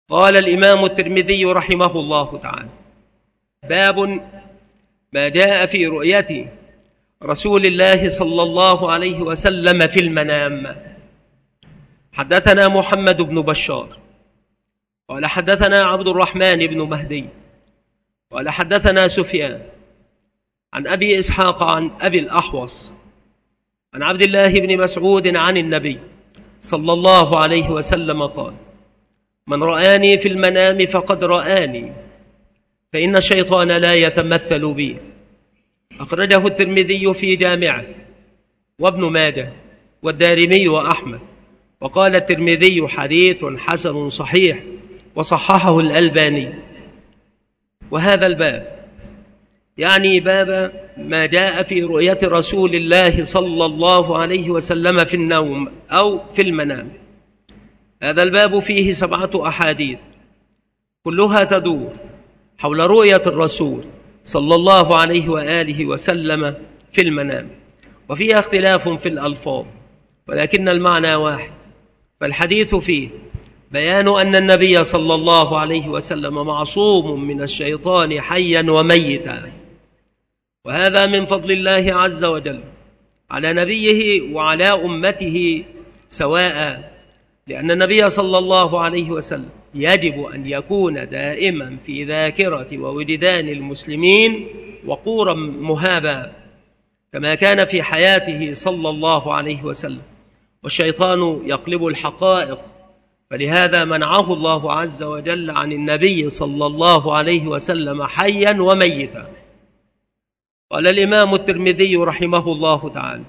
قال الإمام الترمذي رحمه الله تعالى: باب ما جاء في رؤية رسول الله صلى الله عليه وسلم في المنام. حدثنا محمد بن بشار قال حدثنا عبد الرحمن بن مهدي قال حدثنا سفيان عن أبي إسحاق عن أبي الأحوص عن عبد الله بن مسعود عن النبي صلى الله عليه وسلم قال: من رآني في المنام فقد رآني، فإن الشيطان لا يتمثل بي. أخرجه الترمذي في جامعه وابن ماجه والدارمي وأحمد، وقال الترمذي حديث حسن صحيح، وصححه الألباني. وهذا الباب يعني باب ما جاء في رؤية رسول الله صلى الله عليه وسلم في النوم أو في المنام. هذا الباب فيه 7 أحاديث كلها تدور حول رؤية الرسول صلى الله عليه وآله وسلم في المنام، وفيها اختلاف في الألفاظ ولكن المعنى واحد. فالحديث فيه بيان أن النبي صلى الله عليه وسلم معصوم من الشيطان حيا وميتا، وهذا من فضل الله عز وجل على نبيه وعلى أمته سواء، لأن النبي صلى الله عليه وسلم يجب أن يكون دائما في ذاكرة ووجدان المسلمين وقورا مهابا كما كان في حياته صلى الله عليه وسلم، والشيطان يقلب الحقائق، فلهذا منعه الله عز وجل عن النبي صلى الله عليه وسلم حيا وميتا. قال الإمام الترمذي رحمه الله تعالى: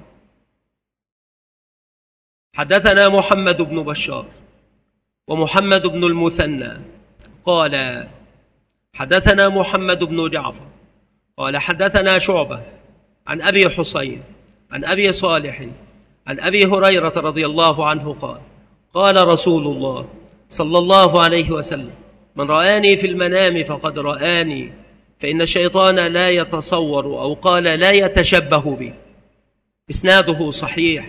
حدثنا محمد بن بشار ومحمد بن المثنى قال حدثنا محمد بن جعفر قال حدثنا شعبة عن أبي حسين عن أبي صالح عن أبي هريرة رضي الله عنه قال: قال رسول الله صلى الله عليه وسلم: من رآني في المنام فقد رآني، فإن الشيطان لا يتصور أو قال لا يتشبه بي. إسناده صحيح،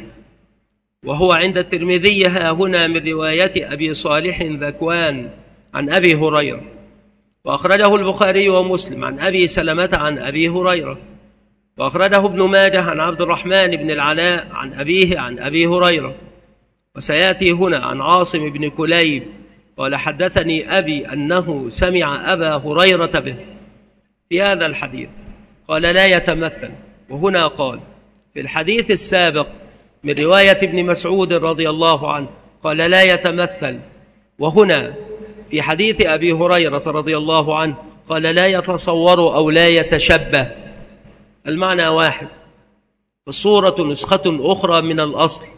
وهو عند الترمذي ها هنا من رواية أبي صالح ذكوان عن أبي هريرة، وأخرجه البخاري ومسلم عن أبي سلمة عن أبي هريرة، وأخرجه ابن ماجه عن عبد الرحمن بن العلاء عن أبيه عن أبي هريرة. وسيأتي هنا عن عاصم بن كليب قال حدثني أبي أنه سمع أبا هريرة به في هذا الحديث قال لا يتمثل، وهنا قال في الحديث السابق من رواية ابن مسعود رضي الله عنه قال لا يتمثل، وهنا في حديث أبي هريرة رضي الله عنه قال لا يتصور أو لا يتشبه. المعنى واحد، الصورة نسخة أخرى من الأصل،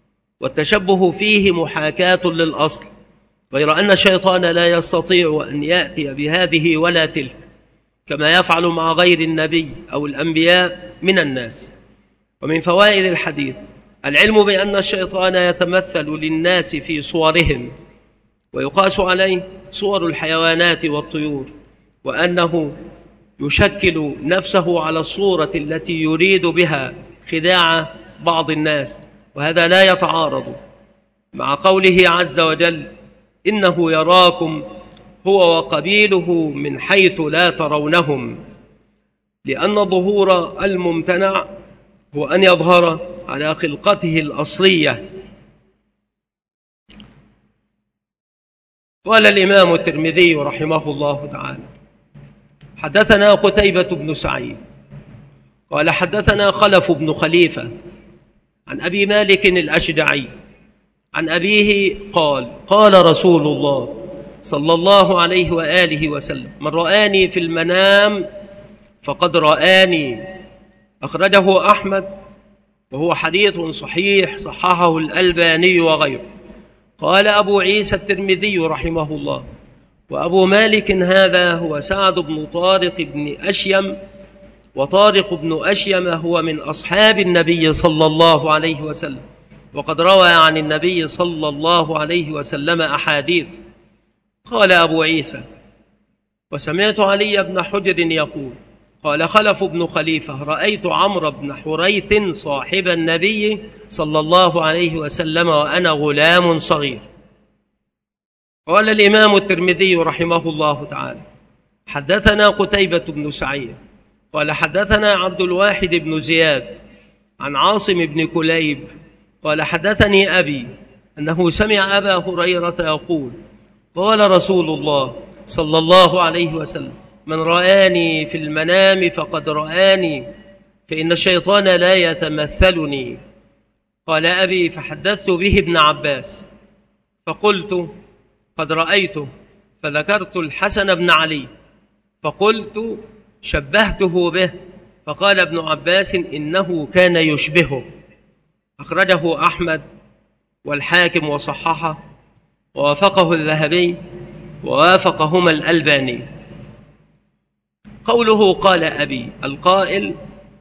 والتشبه فيه محاكاة للأصل، غير أن الشيطان لا يستطيع أن يأتي بهذه ولا تلك كما يفعل مع غير النبي أو الأنبياء من الناس. ومن فوائد الحديث العلم بأن الشيطان يتمثل للناس في صورهم، ويقاس عليه صور الحيوانات والطيور، وأنه يشكل نفسه على الصورة التي يريد بها خداع بعض الناس، وهذا لا يتعارض مع قوله عز وجل: إنه يراكم هو وقبيله من حيث لا ترونهم، لأن ظهور الممتنع هو أن يظهر على خلقته الأصلية. قال الإمام الترمذي رحمه الله تعالى: حدثنا قتيبة بن سعيد قال حدثنا خلف بن خليفة عن أبي مالك الأشجعي عن أبيه قال: قال رسول الله صلى الله عليه وآله وسلم: من رآني في المنام فقد رآني. أخرجه أحمد، وهو حديث صحيح صححه الألباني وغيره. قال أبو عيسى الترمذي رحمه الله: وأبو مالك هذا هو سعد بن طارق بن أشيم، وطارق بن أشيم هو من أصحاب النبي صلى الله عليه وسلم، وقد روى عن النبي صلى الله عليه وسلم أحاديث. قال أبو عيسى: وسمعت علي بن حجر يقول: قال خلف بن خليفة: رأيت عمرو بن حريث صاحب النبي صلى الله عليه وسلم وأنا غلام صغير. قال الإمام الترمذي رحمه الله تعالى: حدثنا قتيبة بن سعيد قال حدثنا عبد الواحد بن زياد عن عاصم بن كليب قال حدثني أبي أنه سمع أبا هريرة يقول: قال رسول الله صلى الله عليه وسلم: من رآني في المنام فقد رآني، فإن الشيطان لا يتمثلني. قال أبي: فحدثت به ابن عباس فقلت: قد رأيته، فذكرت الحسن بن علي فقلت: شبهته به، فقال ابن عباس: إنه كان يشبهه. أخرجه أحمد والحاكم وصححه، ووافقه الذهبي ووافقهما الألباني. قوله قال أبي، القائل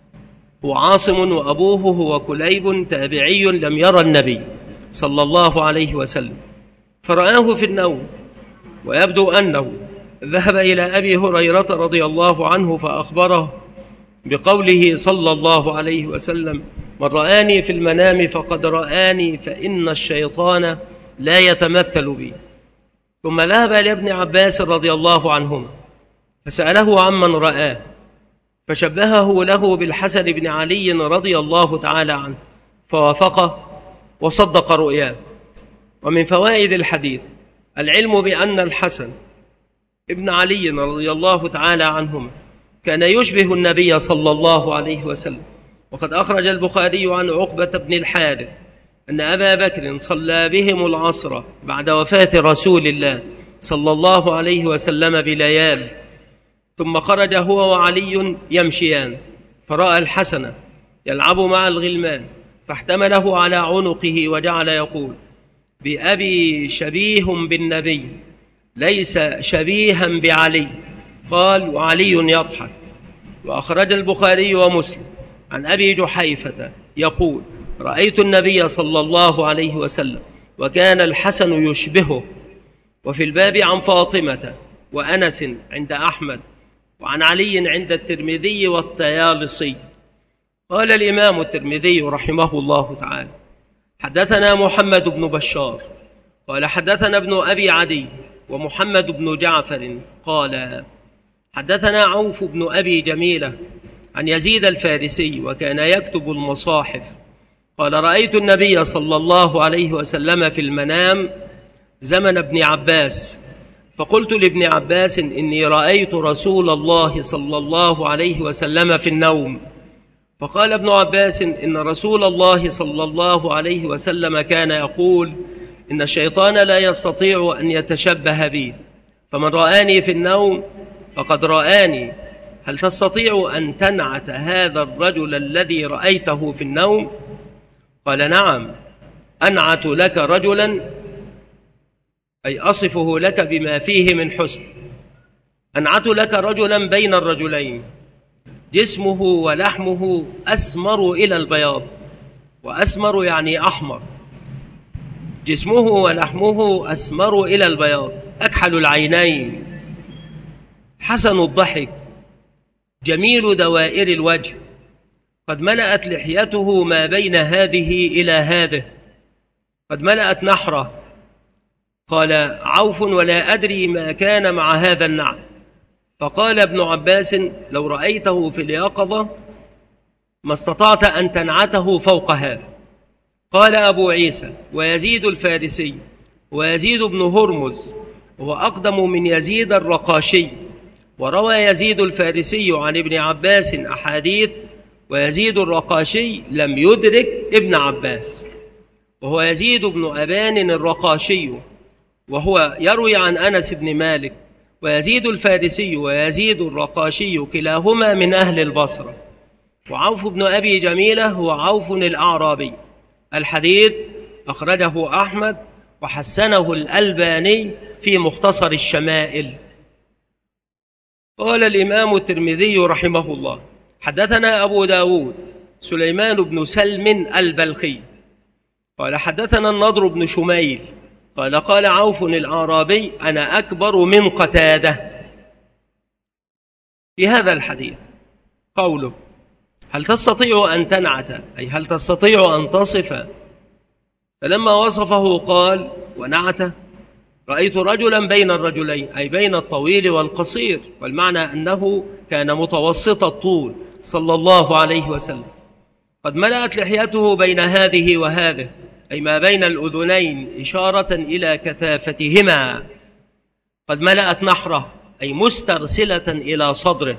هو عاصم وأبوه هو كليب تابعي لم يرى النبي صلى الله عليه وسلم فرآه في النوم، ويبدو أنه ذهب إلى أبي هريرة رضي الله عنه فأخبره بقوله صلى الله عليه وسلم: من رآني في المنام فقد رآني، فإن الشيطان لا يتمثل بي. ثم ذهب لابن عباس رضي الله عنهما فسأله عمن رآه فشبهه له بالحسن بن علي رضي الله تعالى عنه فوافقه وصدق رؤياه. ومن فوائد الحديث العلم بأن الحسن ابن علي رضي الله تعالى عنهما كان يشبه النبي صلى الله عليه وسلم. وقد أخرج البخاري عن عقبة بن الحارث أن أبا بكر صلى بهم العصر بعد وفاة رسول الله صلى الله عليه وسلم بليال، ثم خرج هو وعلي يمشيان فرأى الحسن يلعب مع الغلمان فاحتمله على عنقه وجعل يقول: بأبي شبيه بالنبي ليس شبيها بعلي. قال: وعلي يضحك. وأخرج البخاري ومسلم عن أبي جحيفة يقول: رأيت النبي صلى الله عليه وسلم وكان الحسن يشبهه. وفي الباب عن فاطمة وأنس عند أحمد، وعن علي عند الترمذي والطيالسي. قال الإمام الترمذي رحمه الله تعالى: حدثنا محمد بن بشار قال حدثنا ابن أبي عدي ومحمد بن جعفر قال حدثنا عوف بن أبي جميلة عن يزيد الفارسي وكان يكتب المصاحف قال: رأيت النبي صلى الله عليه وسلم في المنام زمن ابن عباس، فقلت لابن عباس: إني رأيت رسول الله صلى الله عليه وسلم في النوم. فقال ابن عباس: إن رسول الله صلى الله عليه وسلم كان يقول: إن الشيطان لا يستطيع أن يتشبه بي، فمن رآني في النوم فقد رآني. هل تستطيع أن تنعت هذا الرجل الذي رأيته في النوم؟ قال: نعم، أنعت لك رجلا، أي أصفه لك بما فيه من حسن. أنعت لك رجلا بين الرجلين، جسمه ولحمه أسمر إلى البياض، وأسمر يعني أحمر، جسمه ولحمه أسمر إلى البياض، أكحل العينين، حسن الضحك، جميل دوائر الوجه، قد ملأت لحيته ما بين هذه إلى هذه، قد ملأت نحره. قال عوف: ولا أدري ما كان مع هذا النعل. فقال ابن عباس: لو رأيته في اليقظة ما استطعت أن تنعته فوق هذا. قال أبو عيسى: ويزيد الفارسي ويزيد بن هرمز وهو أقدم من يزيد الرقاشي، وروى يزيد الفارسي عن ابن عباس أحاديث، ويزيد الرقاشي لم يدرك ابن عباس، وهو يزيد بن أبان الرقاشي، وهو يروي عن أنس بن مالك. ويزيد الفارسي ويزيد الرقاشي كلاهما من أهل البصرة. وعوف بن أبي جميلة هو عوف الأعرابي. الحديث أخرجه أحمد وحسنه الألباني في مختصر الشمائل. قال الإمام الترمذي رحمه الله: حدثنا أبو داود سليمان بن سلم البلخي قال حدثنا النضر بن شميل قال قال عوف الأعرابي: أنا أكبر من قتادة. في هذا الحديث قوله: هل تستطيع أن تنعت، أي هل تستطيع أن تصف، فلما وصفه قال ونعت، رأيت رجلا بين الرجلين، أي بين الطويل والقصير، والمعنى أنه كان متوسط الطول صلى الله عليه وسلم. قد ملأت لحيته بين هذه وهذه، أي ما بين الأذنين، إشارة إلى كثافتهما. قد ملأت نحره، أي مسترسلة إلى صدره.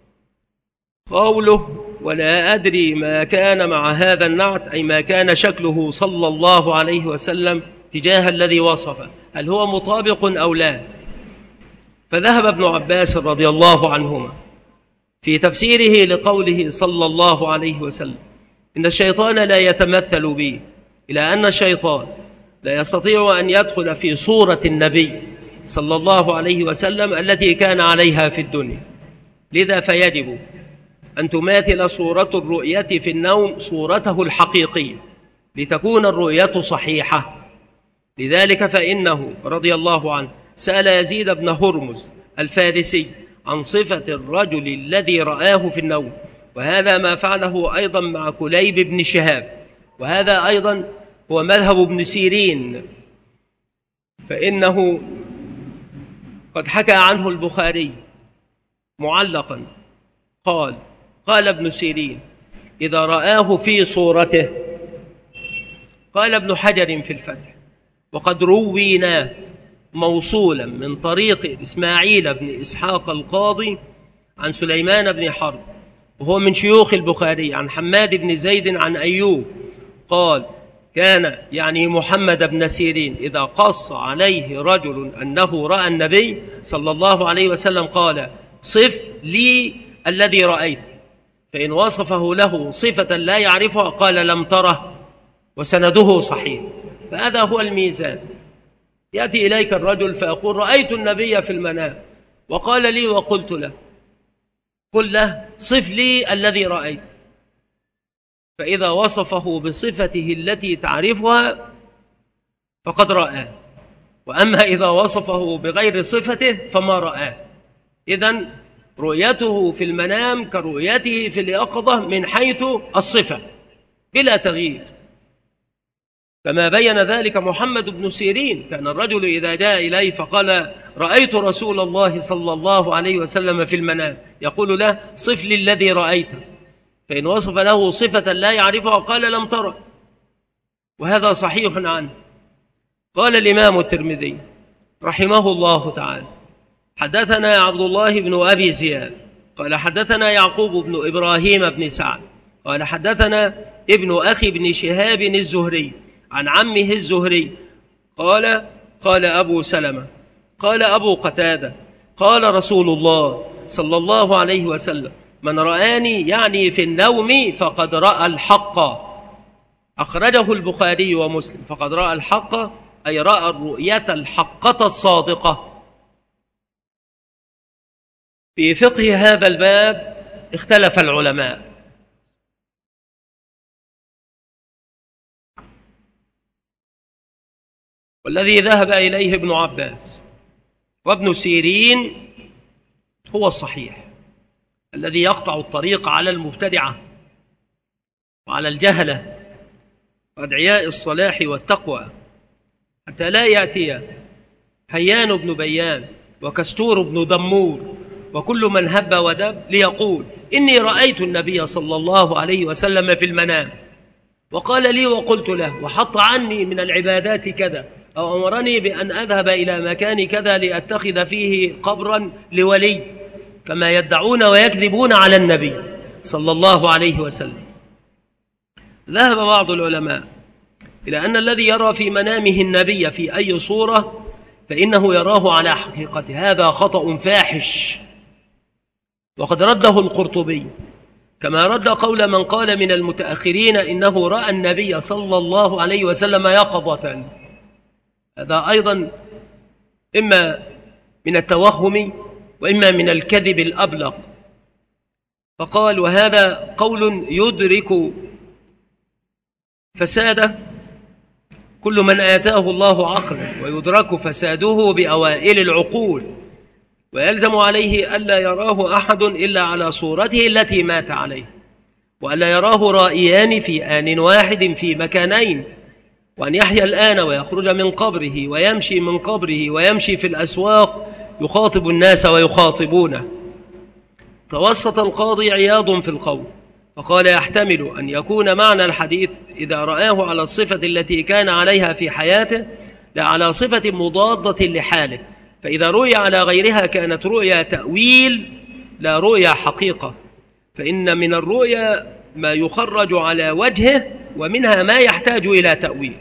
قوله ولا أدري ما كان مع هذا النعت، أي ما كان شكله صلى الله عليه وسلم تجاه الذي وصفه، هل هو مطابق أو لا؟ فذهب ابن عباس رضي الله عنهما في تفسيره لقوله صلى الله عليه وسلم إن الشيطان لا يتمثل بي، إلى أن الشيطان لا يستطيع أن يدخل في صورة النبي صلى الله عليه وسلم التي كان عليها في الدنيا، لذا فيجب أن تماثل صورة الرؤية في النوم صورته الحقيقية لتكون الرؤية صحيحة. لذلك فإنه رضي الله عنه سأل يزيد بن هرمز الفارسي عن صفة الرجل الذي رآه في النوم، وهذا ما فعله أيضا مع كليب بن شهاب، وهذا أيضا هو مذهب ابن سيرين، فإنه قد حكى عنه البخاري معلقا قال ابن سيرين إذا رآه في صورته. قال ابن حجر في الفتح وقد رويناه موصولا من طريق إسماعيل بن إسحاق القاضي عن سليمان بن حرب وهو من شيوخ البخاري عن حماد بن زيد عن أيوب قال كان يعني محمد بن سيرين إذا قص عليه رجل أنه رأى النبي صلى الله عليه وسلم قال صف لي الذي رأيت، فإن وصفه له صفة لا يعرفها قال لم تره، وسنده صحيح. فهذا هو الميزان. يأتي إليك الرجل فيقول رأيت النبي في المنام وقال لي وقلت له، قل له صف لي الذي رأيت، فإذا وصفه بصفته التي تعرفها فقد رآه، وأما إذا وصفه بغير صفته فما رآه. إذن رؤيته في المنام كرؤيته في اليقظة من حيث الصفة بلا تغيير، كما بين ذلك محمد بن سيرين. كان الرجل إذا جاء إليه فقال رأيت رسول الله صلى الله عليه وسلم في المنام يقول له صف لي الذي رأيته، فإن وصف له صفة لا يعرفها قال لم ترى، وهذا صحيح عنه. قال الإمام الترمذي رحمه الله تعالى حدثنا عبد الله بن أبي زياد قال حدثنا يعقوب بن إبراهيم بن سعد قال حدثنا ابن أخي بن شهاب الزهري عن عمه الزهري قال أبو سلمة قال أبو قتادة قال رسول الله صلى الله عليه وسلم من رآني يعني في النوم فقد رأى الحق. أخرجه البخاري ومسلم. فقد رأى الحق أي رأى الرؤية الحقة الصادقة. في فقه هذا الباب اختلف العلماء، والذي ذهب إليه ابن عباس وابن سيرين هو الصحيح، الذي يقطع الطريق على المبتدعة وعلى الجهلة وأدعياء الصلاح والتقوى، حتى لا يأتي هيان بن بيان وكستور بن دمور وكل من هب ودب ليقول إني رأيت النبي صلى الله عليه وسلم في المنام وقال لي وقلت له وحط عني من العبادات كذا، أو أمرني بأن أذهب إلى مكان كذا لأتخذ فيه قبرا لولي، كما يدعون ويكذبون على النبي صلى الله عليه وسلم. ذهب بعض العلماء إلى أن الذي يرى في منامه النبي في أي صورة فإنه يراه على حقيقته، هذا خطأ فاحش، وقد رده القرطبي كما رد قول من قال من المتأخرين إنه رأى النبي صلى الله عليه وسلم يقظة. هذا أيضا إما من التوهم وإما من الكذب الأبلغ. فقال وهذا قول يدرك فساده كل من آتاه الله عقلا، ويدرك فساده بأوائل العقول، ويلزم عليه ألا يراه أحد إلا على صورته التي مات عليه، وألا يراه رائيان في آن واحد في مكانين، وأن يحيا الآن ويخرج من قبره ويمشي من قبره ويمشي في الأسواق يخاطب الناس ويخاطبونه. توسط القاضي عياض في القول فقال: يحتمل أن يكون معنى الحديث إذا رآه على الصفة التي كان عليها في حياته لا على صفة مضادة لحاله، فإذا رؤي على غيرها كانت رؤيا تأويل لا رؤيا حقيقة، فإن من الرؤيا ما يخرج على وجهه ومنها ما يحتاج إلى تأويل.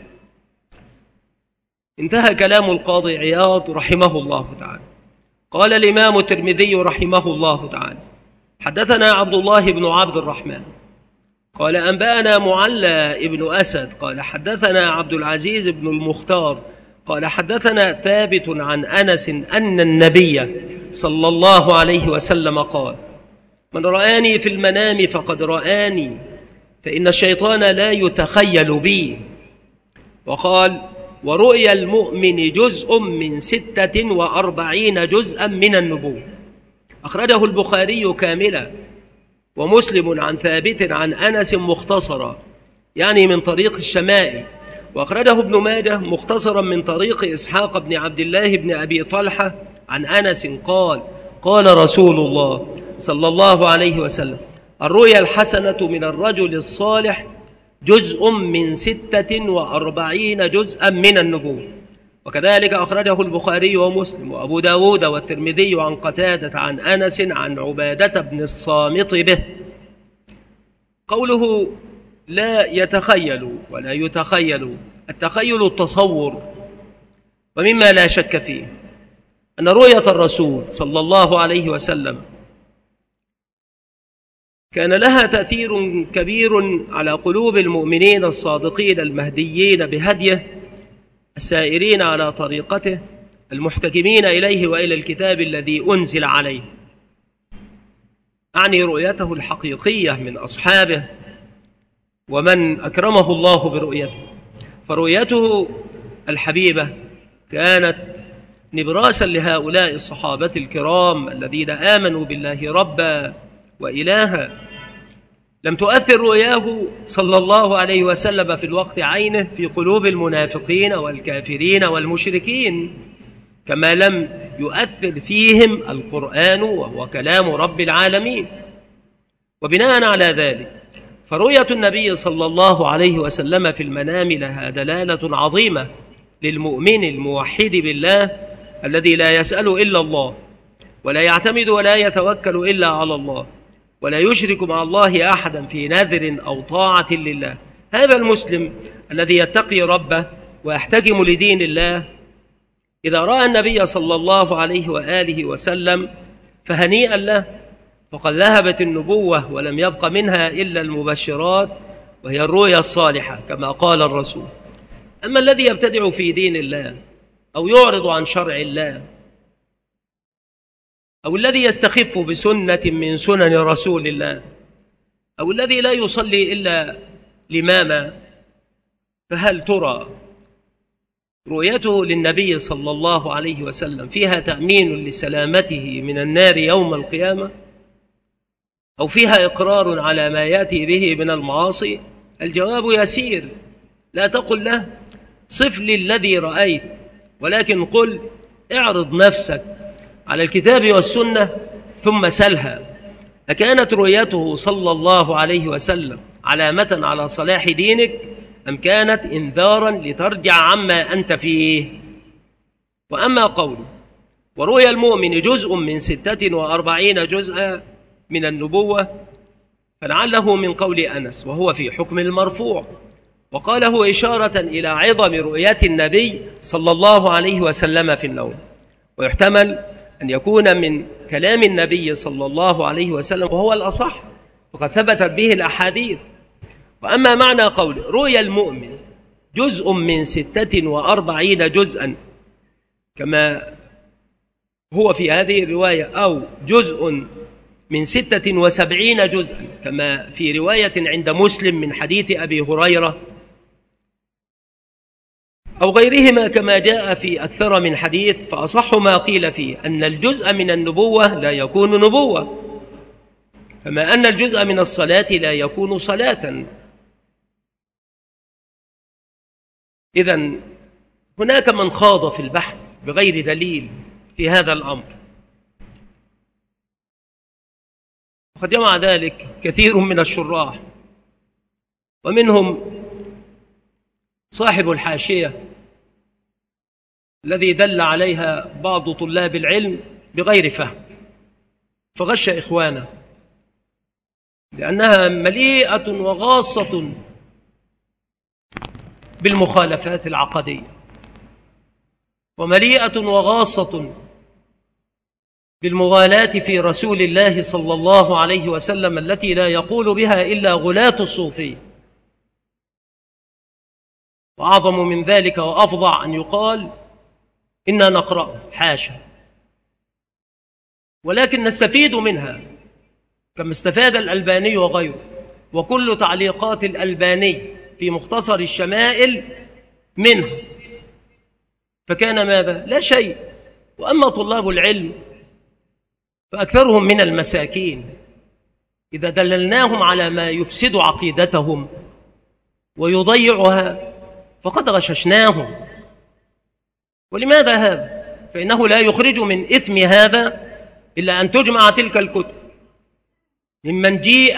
انتهى كلام القاضي عياض رحمه الله تعالى. قال الإمام الترمذي رحمه الله تعالى: حدثنا عبد الله بن عبد الرحمن قال أنبأنا معلى بن أسد قال حدثنا عبد العزيز بن المختار قال حدثنا ثابت عن أنس أن النبي صلى الله عليه وسلم قال: من رآني في المنام فقد رآني، فإن الشيطان لا يتخيل بي. وقال: ورؤيا المؤمن جزء من 46 جزءا من النبوة. أخرجه البخاري كاملا، ومسلم عن ثابت عن أنس مختصرا، يعني من طريق الشمائل. وأخرجه ابن ماجه مختصرا من طريق إسحاق بن عبد الله بن أبي طلحة عن أنس قال: قال رسول الله صلى الله عليه وسلم: الرؤيا الحسنة من الرجل الصالح جزء من 46 جزءا من النبوة. وكذلك أخرجه البخاري ومسلم وأبو داود والترمذي عن قتادة عن أنس عن عبادة بن الصامت به. قوله لا يتخيل ولا يتخيل، التخيل التصور، ومما لا شك فيه أن رؤية الرسول صلى الله عليه وسلم كان لها تأثير كبير على قلوب المؤمنين الصادقين المهديين بهديه، السائرين على طريقته، المحتكمين إليه وإلى الكتاب الذي أنزل عليه. أعني رؤيته الحقيقية من أصحابه ومن أكرمه الله برؤيته. فرؤيته الحبيبة كانت نبراسا لهؤلاء الصحابة الكرام الذين آمنوا بالله ربا وإلها. لم تؤثر رؤياه صلى الله عليه وسلم في الوقت عينه في قلوب المنافقين والكافرين والمشركين، كما لم يؤثر فيهم القرآن وهو كلام رب العالمين. وبناء على ذلك فرؤية النبي صلى الله عليه وسلم في المنام لها دلالة عظيمة للمؤمن الموحد بالله الذي لا يسأل إلا الله، ولا يعتمد ولا يتوكل إلا على الله، ولا يشرك مع الله أحدا في نذر أو طاعة لله. هذا المسلم الذي يتقي ربه ويحتكم لدين الله إذا رأى النبي صلى الله عليه وآله وسلم فهنيئا له، فقد ذهبت النبوة ولم يبق منها إلا المبشرات وهي الرؤيا الصالحة كما قال الرسول. أما الذي يبتدع في دين الله أو يعرض عن شرع الله أو الذي يستخف بسنة من سنن رسول الله أو الذي لا يصلي إلا لماما، فهل ترى رؤيته للنبي صلى الله عليه وسلم فيها تأمين لسلامته من النار يوم القيامة، أو فيها إقرار على ما يأتي به من المعاصي؟ الجواب يسير. لا تقل له صف لي الذي رأيت، ولكن قل اعرض نفسك على الكتاب والسنة ثم سلها. أكانت رؤيته صلى الله عليه وسلم علامة على صلاح دينك، أم كانت إنذارا لترجع عما أنت فيه؟ وأما قوله ورؤيا المؤمن جزء من 46 جزءا من النبوة فلعله من قول أنس، وهو في حكم المرفوع، وقاله إشارة إلى عظم رؤية النبي صلى الله عليه وسلم في النوم، ويحتمل أن يكون من كلام النبي صلى الله عليه وسلم وهو الأصح، وقد ثبتت به الأحاديث. وأما معنى قول رؤيا المؤمن جزء من 46 جزءا كما هو في هذه الرواية، أو جزء من 76 جزءا كما في رواية عند مسلم من حديث أبي هريرة، أو غيرهما كما جاء في أكثر من حديث، فأصح ما قيل فيه أن الجزء من النبوة لا يكون نبوة، كما أن الجزء من الصلاة لا يكون صلاة. إذن هناك من خاض في البحث بغير دليل في هذا الأمر، وقد جمع ذلك كثير من الشراح، ومنهم صاحب الحاشية الذي دل عليها بعض طلاب العلم بغير فهم فغش إخوانه، لأنها مليئة وغاصة بالمخالفات العقدية، ومليئة وغاصة بالمغالاة في رسول الله صلى الله عليه وسلم التي لا يقول بها إلا غلاة الصوفية. وأعظم من ذلك وأفظع أن يقال إنا نقرأ، حاشا، ولكن نستفيد منها كما استفاد الألباني وغيره. وكل تعليقات الألباني في مختصر الشمائل منها، فكان ماذا؟ لا شيء. وأما طلاب العلم فأكثرهم من المساكين، إذا دللناهم على ما يفسد عقيدتهم ويضيعها فقد غششناهم. ولماذا هذا؟ فإنه لا يخرج من إثم هذا إلا أن تجمع تلك الكتب ممن جيء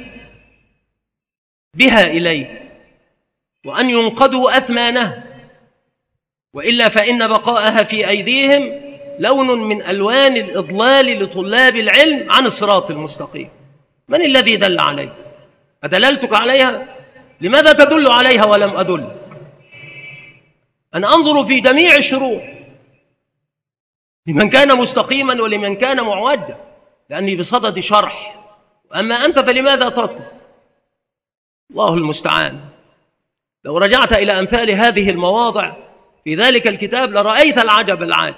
بها إليه، وأن ينقضوا أثمانه، وإلا فإن بقاءها في أيديهم لون من ألوان الإضلال لطلاب العلم عن الصراط المستقيم. من الذي دل عليه؟ أدللتك عليها؟ لماذا تدل عليها ولم أدلك؟ أنا أنظر في جميع الشروع لمن كان مستقيما ولمن كان معوجا، لأني بصدد شرح. أما أنت فلماذا تصنع؟ الله المستعان. لو رجعت إلى أمثال هذه المواضع في ذلك الكتاب لرأيت العجب العاجب،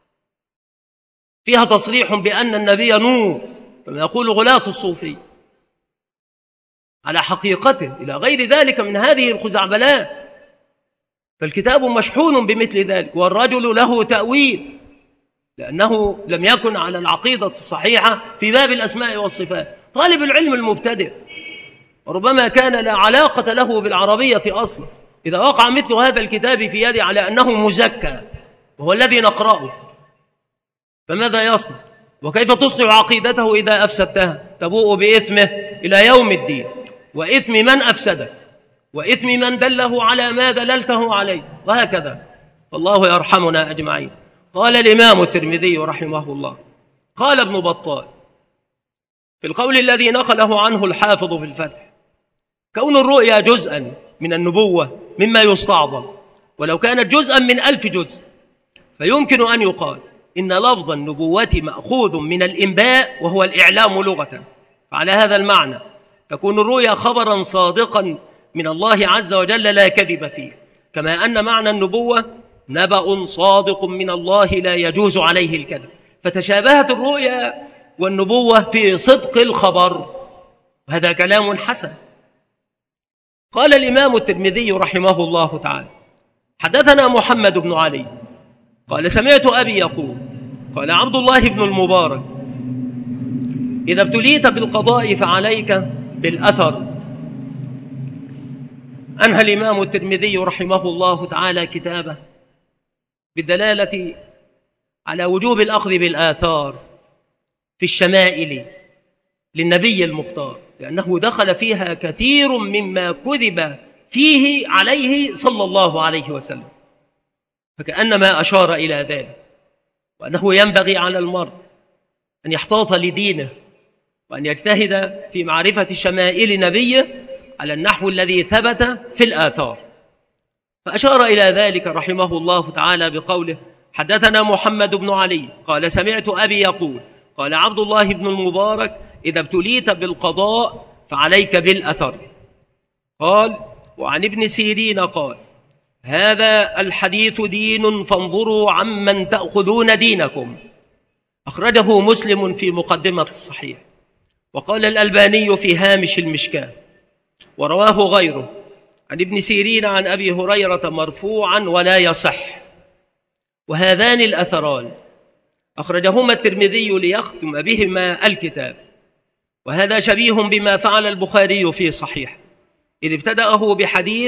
فيها تصريح بأن النبي نور كما يقول غلاة الصوفي على حقيقته، إلى غير ذلك من هذه الخزعبلات. فالكتاب مشحون بمثل ذلك، والرجل له تأويل لأنه لم يكن على العقيدة الصحيحة في باب الأسماء والصفات. طالب العلم المبتدئ وربما كان لا علاقة له بالعربية أصلا، إذا وقع مثل هذا الكتاب في يدي على أنه مزكى وهو الذي نقرأه، فماذا يصنع؟ وكيف تصلح عقيدته إذا أفسدتها؟ تبوء بإثمه إلى يوم الدين، وإثم من أفسده، وإثم من دله على ما دللته عليه، وهكذا. فالله يرحمنا أجمعين. قال الإمام الترمذي رحمه الله، قال ابن بطال في القول الذي نقله عنه الحافظ في الفتح: كون الرؤيا جزءا من النبوة مما يستعظم، ولو كانت جزءا من 1000 جزء، فيمكن أن يقال إن لفظ النبوة مأخوذ من الإنباء وهو الإعلام لغة، فعلى هذا المعنى تكون الرؤيا خبرا صادقا من الله عز وجل لا كذب فيه، كما أن معنى النبوة نبأ صادق من الله لا يجوز عليه الكذب. فتشابهت الرؤيا والنبوة في صدق الخبر، وهذا كلام حسن. قال الإمام الترمذي رحمه الله تعالى: حدثنا محمد بن علي قال سمعت أبي يقول قال عبد الله بن المبارك: إذا ابتليت بالقضاء فعليك بالأثر. أنهى الإمام الترمذي رحمه الله تعالى كتابه بالدلالة على وجوب الأخذ بالآثار في الشمائل للنبي المختار، لأنه دخل فيها كثير مما كذب فيه عليه صلى الله عليه وسلم، فكأنما أشار إلى ذلك، وأنه ينبغي على المرء أن يحتاط لدينه وأن يجتهد في معرفة شمائل نبيه على النحو الذي ثبت في الآثار. فأشار إلى ذلك رحمه الله تعالى بقوله: حدثنا محمد بن علي قال سمعت أبي يقول قال عبد الله بن المبارك: إذا ابتليت بالقضاء فعليك بالأثر. قال: وعن ابن سيرين قال: هذا الحديث دين فانظروا عمن تأخذون دينكم. أخرجه مسلم في مقدمة الصحيح، وقال الألباني في هامش المشكاة، ورواه غيره عن ابن سيرين عن أبي هريرة مرفوعا ولا يصح. وهذان الأثران أخرجهما الترمذي ليختم بهما الكتاب، وهذا شبيه بما فعل البخاري في صحيح، إذ ابتدأه بحديث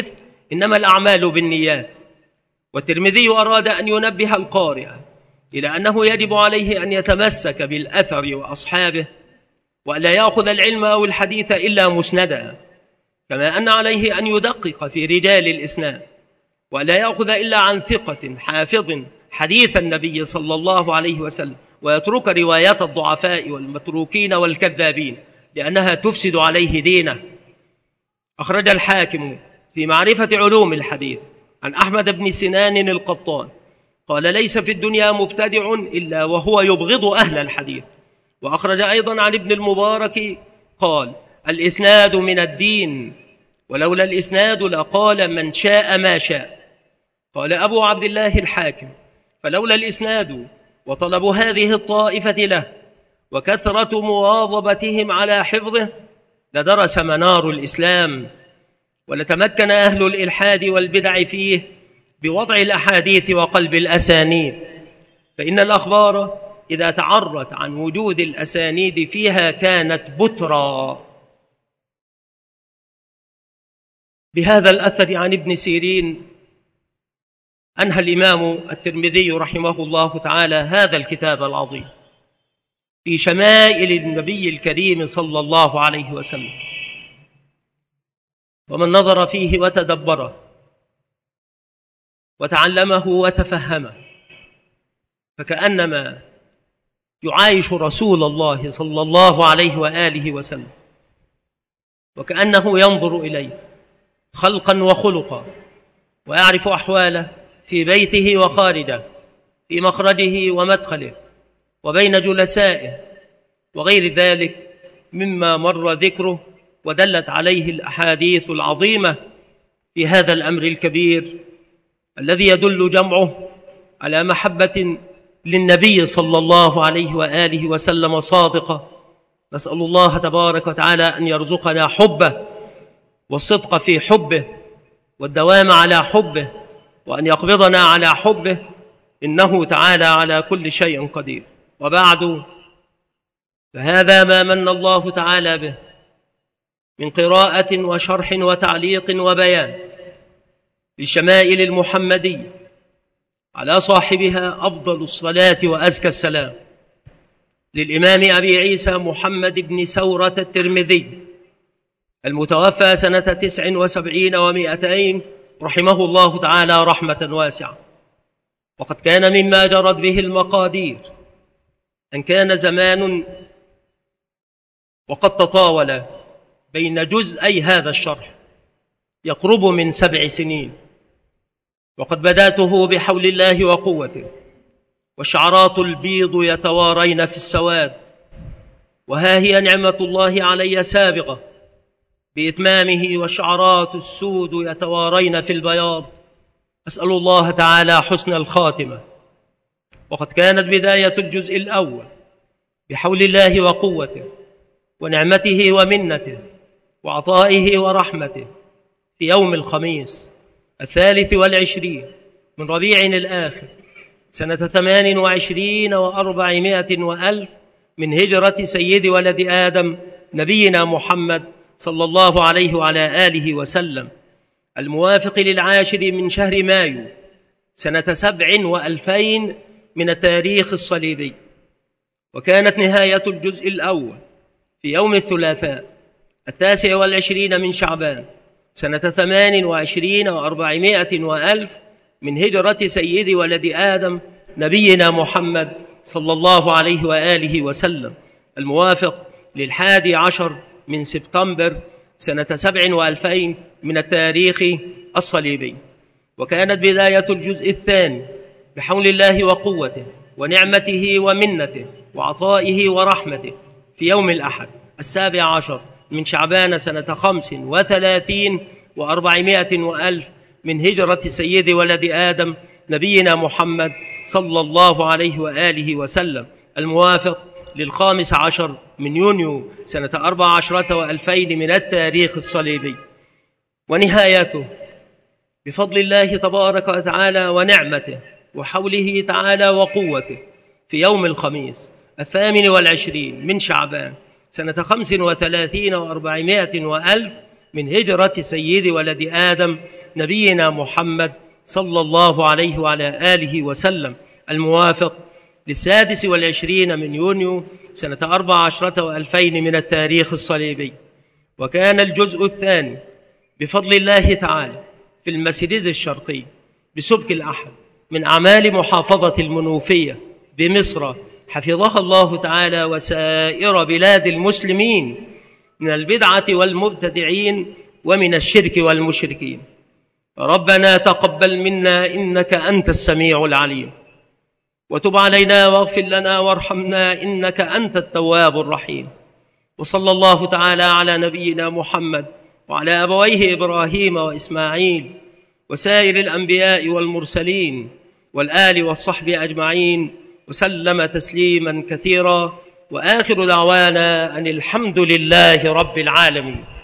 إنما الأعمال بالنيات. والترمذي أراد أن ينبه القارئ إلى أنه يجب عليه أن يتمسك بالأثر وأصحابه، وألا يأخذ العلم أو الحديث إلا مسندا، كما أن عليه أن يدقق في رجال الإسناد، وألا يأخذ إلا عن ثقة حافظ حديث النبي صلى الله عليه وسلم، ويترك روايات الضعفاء والمتروكين والكذابين لأنها تفسد عليه دينه. أخرج الحاكم في معرفة علوم الحديث عن أحمد بن سنان القطان قال: ليس في الدنيا مبتدع إلا وهو يبغض أهل الحديث. وأخرج أيضا عن ابن المبارك قال: الإسناد من الدين، ولولا الإسناد لقال من شاء ما شاء. قال أبو عبد الله الحاكم: فلولا الإسناد وطلب هذه الطائفة له وكثرة مواظبتهم على حفظه لدرس منار الإسلام، ولتمكن أهل الإلحاد والبدع فيه بوضع الأحاديث وقلب الأسانيد، فإن الأخبار إذا تعرت عن وجود الأسانيد فيها كانت بترا. بهذا الأثر عن ابن سيرين أنهى الإمام الترمذي رحمه الله تعالى هذا الكتاب العظيم في شمائل النبي الكريم صلى الله عليه وسلم. ومن نظر فيه وتدبره وتعلمه وتفهمه فكأنما يعايش رسول الله صلى الله عليه وآله وسلم، وكأنه ينظر إليه خلقا وخلقا، ويعرف أحواله في بيته وخارجه، في مخرجه ومدخله، وبين جلسائه، وغير ذلك مما مر ذكره ودلت عليه الأحاديث العظيمة في هذا الأمر الكبير الذي يدل جمعه على محبة للنبي صلى الله عليه وآله وسلم صادقة. نسأل الله تبارك وتعالى أن يرزقنا حبه والصدق في حبه والدوام على حبه، وأن يقبضنا على حبه، إنه تعالى على كل شيء قدير. وبعد، فهذا ما من الله تعالى به من قراءة وشرح وتعليق وبيان لشمائل المحمدية، على صاحبها أفضل الصلاة وأزكى السلام، للإمام أبي عيسى محمد بن سورة الترمذي المتوفى سنة 79 و200 رحمه الله تعالى رحمة واسعة. وقد كان مما جرت به المقادير أن كان زمان وقد تطاول بين جزئي هذا الشرح يقرب من 7 سنين، وقد بدأته بحول الله وقوته، والشعرات البيض يتوارين في السواد، وها هي نعمة الله علي سابقة بإتمامه، والشعرات السود يتوارين في البياض. أسأل الله تعالى حسن الخاتمة. وقد كانت بداية الجزء الأول بحول الله وقوته ونعمته ومنته وعطائه ورحمته في يوم الخميس 23 من ربيع الآخر سنة 28 و400 وألف من هجرة سيد ولد آدم نبينا محمد صلى الله عليه وعلى آله وسلم، الموافق للعاشر من شهر مايو سنة 27 من التاريخ الصليبي. وكانت نهاية الجزء الأول في يوم الثلاثاء 29 من شعبان سنة 28 و400 وألف من هجرة سيد ولد آدم نبينا محمد صلى الله عليه وآله وسلم، الموافق ل11 من سبتمبر سنة 27 من التاريخ الصليبي. وكانت بداية الجزء الثاني بحول الله وقوته ونعمته ومنته وعطائه ورحمته في يوم الأحد 17 من شعبان سنة 35 و400 وألف من هجرة سيد ولد آدم نبينا محمد صلى الله عليه وآله وسلم، الموافق ل15 من يونيو سنة 14 و2000 من التاريخ الصليبي. ونهايته بفضل الله تبارك وتعالى ونعمته وحوله تعالى وقوته في يوم الخميس 28 من شعبان سنة 35 و400 وألف من هجرة سيد ولد آدم نبينا محمد صلى الله عليه وعلى آله وسلم، الموافق 26 من يونيو سنة 14 و2000 من التاريخ الصليبي. وكان الجزء الثاني بفضل الله تعالى في المسجد الشرقي بسبك الأحد من أعمال محافظة المنوفية بمصر حفظها الله تعالى وسائر بلاد المسلمين من البدعة والمبتدعين ومن الشرك والمشركين. ربنا تقبل منا إنك أنت السميع العليم، وتب علينا واغفر لنا وارحمنا إنك أنت التواب الرحيم. وصلى الله تعالى على نبينا محمد وعلى أبويه إبراهيم وإسماعيل وسائر الأنبياء والمرسلين والآل والصحب أجمعين وسلم تسليما كثيرا، وآخر دعوانا أن الحمد لله رب العالمين.